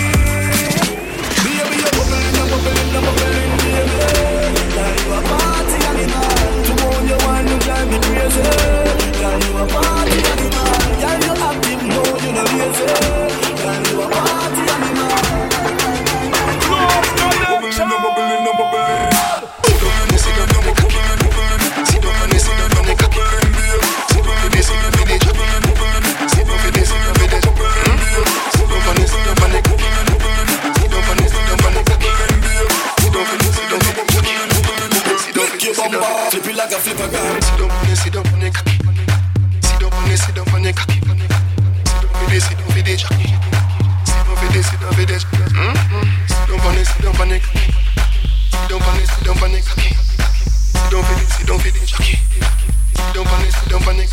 Baby, you're bubbling, you're bubbling, you're bubbling, baby. Girl, you a party animal. To own your wine, you drive me crazy. Girl, you a party animal. Girl, you active, no, you no lazy. Girl, you a party animal. Bubbling, no bubbling, no bubbling. Flip it like a flipper girl. Sit down on it, sit down on it. Sit down on it, sit down on it. Sit down on it, sit down on it. Sit down on it, sit down on it. Sit down on it, sit down on it. Sit down on it, sit down on it. Sit down on it, sit down on it. Sit down on it, sit down on it.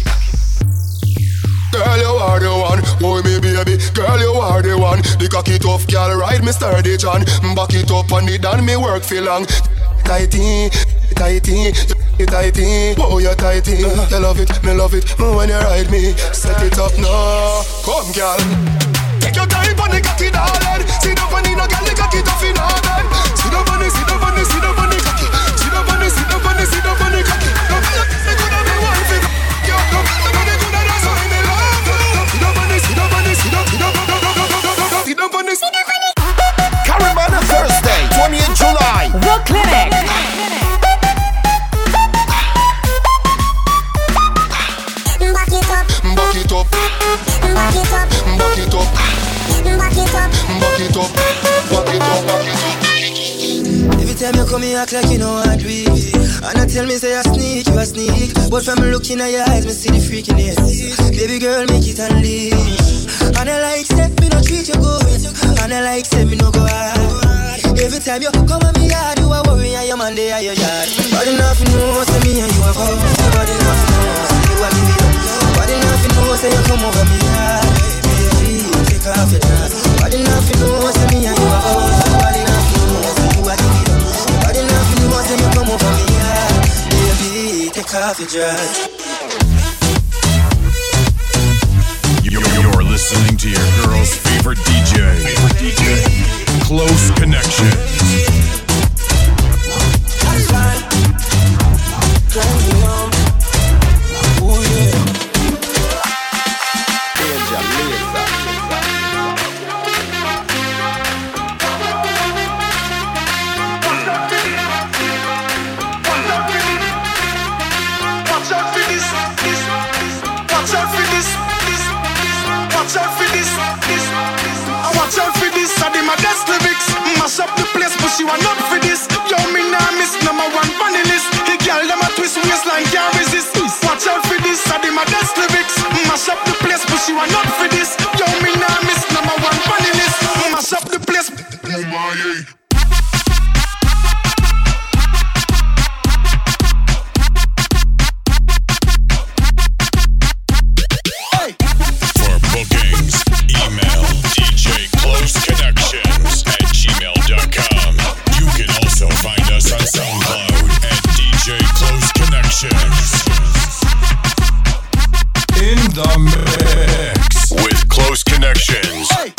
Girl, you are the one, boy, me baby. Girl, you are the one. The cocky tough girl, ride me sturdy John. Back it up on it and me work for long. Tighty, tighty, tighty, oh you tighty. You love it, me love it, when you ride me. Set it up now, come girl. Take your time on the cocky darling. Sit up on it, no girl, the cocky tough in her bed. Sit up on it, sit up on it, sit up on the cocky. Sit up on it, sit up on it, sit up on the cocky. No matter the good of the one thing, yo, no matter the good of that's why me love. Sit up on it, sit up on it, sit up, sit up, sit up, sit up on it, sit up on it. Caravana Thursday, twentieth July. The Clinic. Back it up, back it up, back it up, back it up, back it up, back it up, back it up, back it up. Every time you come here, act like you know I do it. And I tell me say I sneak, you a sneak. But from looking at your eyes, me see the freakiness. Baby girl, make it unleash. And I like say me no treat you good. And I like say me no go hard. Every time you come at me yard, you a worry and your man they are your yard. But enough you know, say me and you a fuck. But enough you know, say you a give it up. But enough you know, say you come over me yard. Baby, take off your dress. But enough you know, say me and you a fuck. But enough you know, say you a give it up. But enough you know, say you come over me yard. Baby, take off your dress. You're listening to your girl's favorite D J, favorite D J, Close Connections. Mash up the place, but she want up for this. Yo, me nah miss number one on the list. The girl them a twist waistline, can't resist. Watch out for this, I did my best lyrics. Mash up the place, but she want up for this. Yo, me nah miss number one on the list. Mash up the place. Oh my, yeah. SoundCloud at D J Close Connections. the mix with Close Connections. Hey.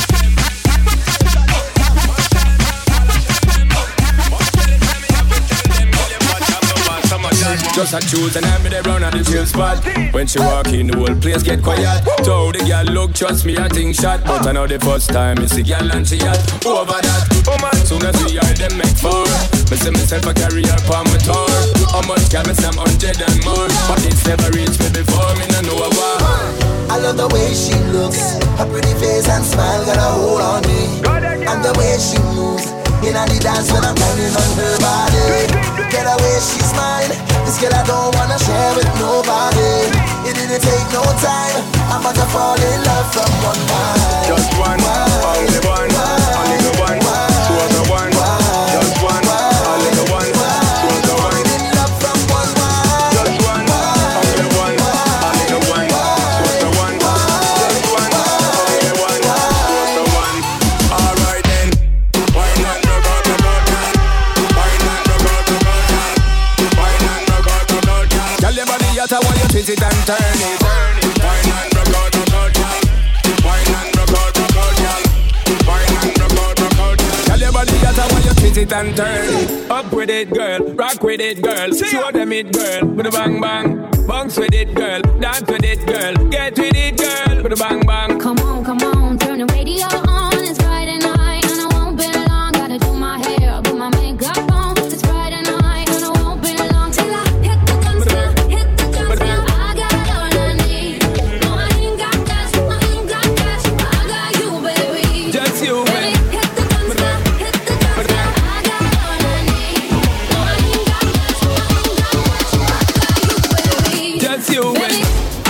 Just a choose and I'm in the round at the chill spot. When she walk in, the whole place get quiet. So the girl look, trust me, I think shot. But I know the first time it's the girl and she hot. Over that, oh man, soon as we are them make four. Me say myself a carry her palm with tour. How much can me some hundred and more? But it's never reached me before, me no know a war. I love the way she looks, her pretty face and smile got a hold on me. And the way she moves, in the dance when I'm grinding on her body. Get away, she's mine. This girl I don't wanna share with nobody. It didn't take no time. I'm about to fall in love from one night. Just one, only one, only the one, two of the one. Just one, only the one, two of the one. In love from one night. Just one, only one, only the one, two of the one. Just one, only one, two of the one. All right then, why not rock out the boat? Why not rock out the boat? Why not rock out the boat? Tell your body yet I want you twist it and turn it. Why not rock out the boat? Why not rock out the boat? Why not rock out the boat? Tell your body yet I want you twist it and turn it. Up with it, girl. Rock with it, girl. Show them it, girl. With a bang bang. Bounce with it, girl. Dance with it, girl. Get with it, girl. With a bang bang. Come on, come on, turn the radio on. It's Friday night and I won't be long. Gotta do my hair, put my makeup on. It's Friday night and I won't be long till I hit the dance floor, hit the dance floor. I got all I need. No, I ain't got cash, I ain't got cash. I got you, baby. Just you, baby. Hit the dance floor, hit the dance floor. I got all I need. No, I ain't got cash, I ain't got cash. I got you, baby. Just you, baby.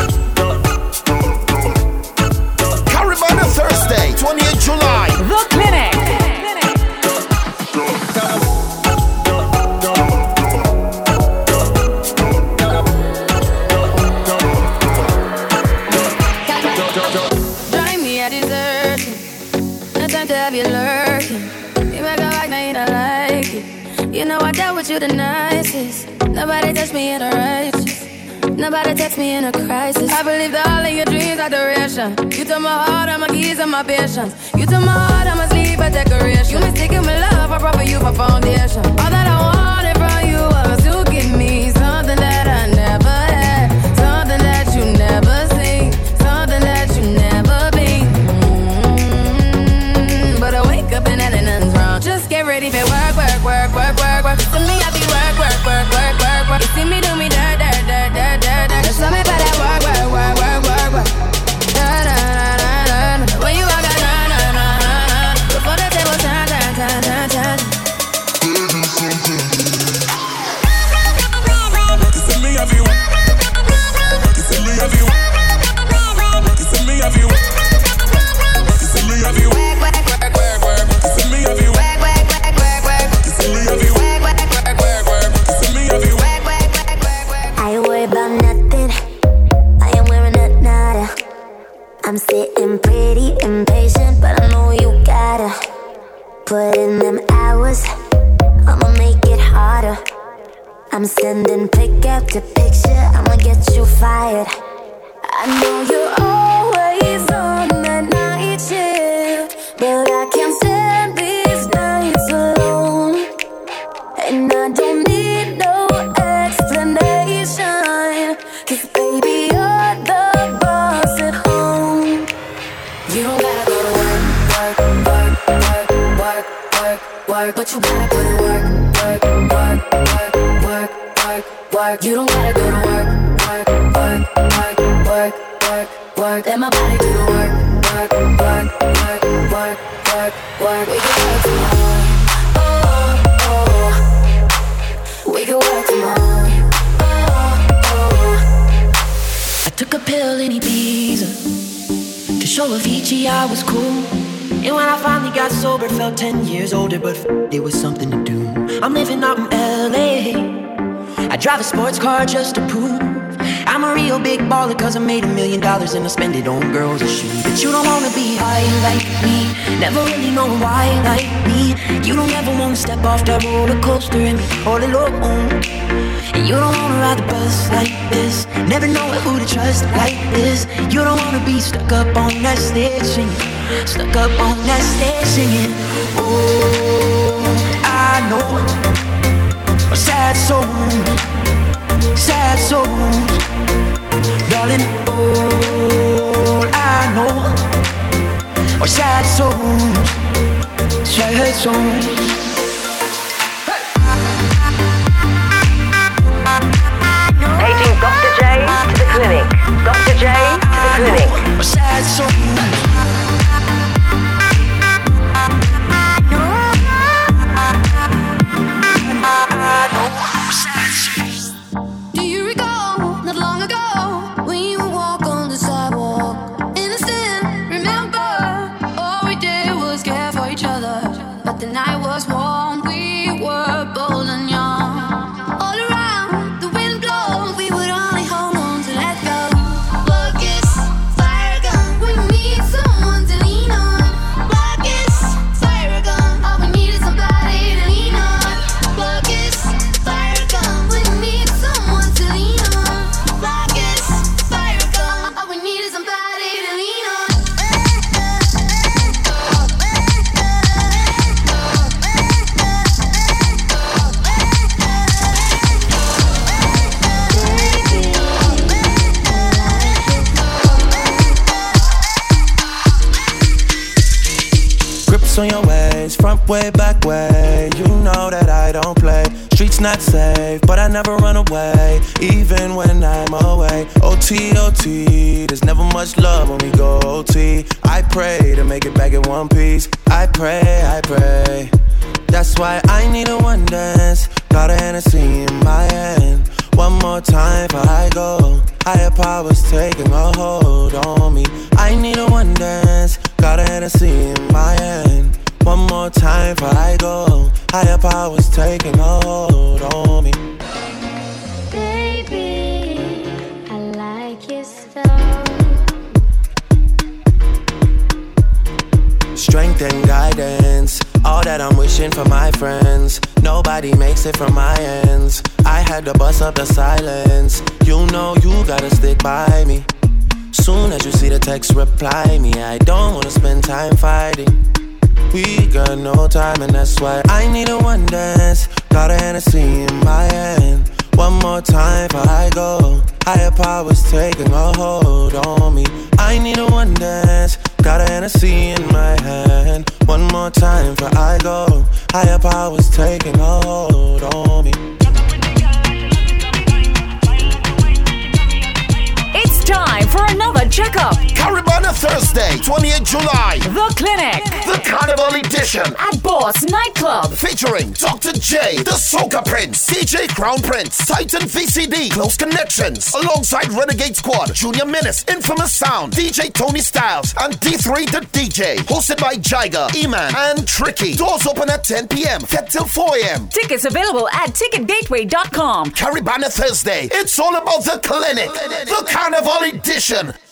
Caribana Thursday, twentieth July. The Clinic. Drive me a dessert. No time to have you lurking. You make a like, now you don't like it. You know I dealt with you the nicest. Nobody touched me in a righteous. Nobody text me in a crisis. I believe that all of your dreams are duration. You took my heart, I'm my keys, and my patience. You took my heart, I'm a sleep, a decoration. You mistaken my love, I brought for you for foundation. All that I wanted from you was to give me something that I never had, something that you never seen, something that you never been. Mm-hmm. But I wake up and nothing's wrong. Just get ready for work, work, work, work, work, work. To me, I be work, work, work, work, work, work. You see me do me dirt, dirt, dirt, dirt, dirt, dirt. Just tell me about that work, work, work, work, work, work. Da, da, da, da, da. When you walk out, na, na, na, na, na. Before the table turn, turn, turn, turn, turn. You see me have you. You see me have you. You see me have you. You see me have you. Work, work, work, work, work. You see me have you. Work, work, work, work, work. You see me have you. Work, work, work, work, work. You see me have you. Work, work, work, work, work. I ain't worried about nothing. I ain't wearing a nada. I'm sitting pretty impatient, but I know you gotta put in them hours. I'ma make it harder. I'm sending pick after picture. I'ma get you fired. I know you're always on that night shift, but I can't stand these nights alone. And I don't need no explanation, 'cause baby, you're the boss at home. You don't gotta go to work, work, work, work, work, work, work, but you gotta put in work, work, work, work, work, work, work. You don't gotta go to work, work, work, work, work, work, work. Let my body do the work, work, work, work, work, work, work. We can work tomorrow. Oh, oh. We can work tomorrow. Oh, oh. I took a pill in Ibiza to show Avicii I was cool. And when I finally got sober, felt ten years older, but f- there was something to do. I'm living out in L A. I drive a sports car just to prove I I'm a real big baller cause I made a million dollars and I spend it on girls and shoes. But you don't wanna be high like me, never really know why like me. You don't ever wanna step off that roller coaster and be all alone. And you don't wanna ride the bus like this, never know who to trust like this. You don't wanna be stuck up on that stage singing, stuck up on that stage singing. Oh, I know a sad soul, sad souls, darling. All I know are sad souls, sad souls. Taking Doctor J to the clinic. Doctor J to the clinic. Sad souls. Do you recall not long ago when you would walk on the sidewalk? Innocent, remember, all we did was care for each other. But the night was warm, we were bold and young. All around, the wind blows, we would only hold on to let go. Buckets, fire gun, we need someone to lean on. Buckets, fire gun, all we need is somebody to lean on. Buckets, fire gun, we need someone to lean on. Buckets, fire gun, all we need is somebody to lean on. Grips on your ways, front way, back way. You know that I don't play. Streets not safe, but I never run away, even when I'm away. O T, O T, there's never much love when we go O T. I pray to make it back in one piece. I pray, I pray. That's why I need a one dance. Got a Hennessy in my hand. One more time before I go. Higher powers taking a hold on me. I need a one dance. Got a Hennessy in my hand. One more time before I go. Higher powers taking a hold on me. Baby, I like your stuff. Strength and guidance, all that I'm wishing for my friends. Nobody makes it from my ends. I had to bust up the silence. You know you gotta stick by me. Soon as you see the text, reply me. I don't wanna spend time fighting. We got no time and that's why I need a one dance. Got a Hennessy in my hand. One more time before I go. Higher powers taking a hold on me. I need a one dance. Got a Hennessy in my hand. One more time before I go. Higher powers taking a hold on me. It's time for another checkup. Caribana Thursday, twenty-eighth of July. The Clinic. The Carnival Edition. At Boss Nightclub. Featuring Doctor J, the Soca Prince, D J Crown Prince, Titan V C D, Close Connections, alongside Renegade Squad, Junior Menace, Infamous Sound, D J Tony Styles, and D three the D J. Hosted by Jaiga, E-Man, and Tricky. Doors open at ten p.m. Fed till four a.m. Tickets available at ticket gateway dot com. Caribana Thursday. It's all about the Clinic. The Carnival Edition.